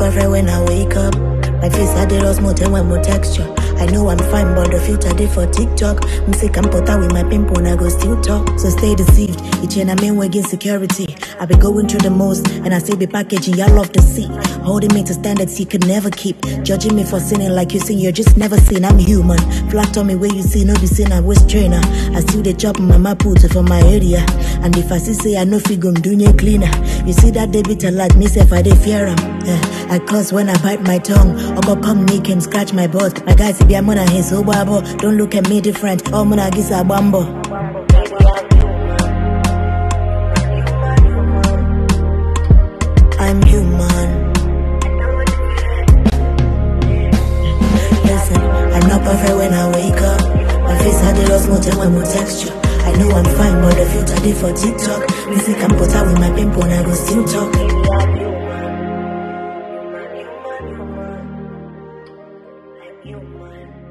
perfect when I wake up. My face had the lost more time when more texture. I know I'm fine, but the filter did for TikTok. I'm sick, I'm put out with my pimple and I go still talk. So stay deceived. Each and I'm in wagging security. I be going through the most, and I say be packaging, y'all love to see. Holding me to standards you could never keep. Judging me for sinning like you sing, you're just never seen. I'm human. Flat on me where you see, no be seen, I was trainer. I still the chop mama put for my area. And if I see say I know figure I'm doing cleaner. You see that debit a lot, me say if I dey fear him. I curse when I bite my tongue. Or go come nick and scratch my butt. My guys be a mona his obabo. Don't look at me different. Oh mona gis a bambo. I'm human. Listen, I'm not perfect when I wake up. My face had the lost more time when more texture. I know I'm fine, but the filter did for TikTok. Music I'm put out with my pimple and I go still talk. I'm human.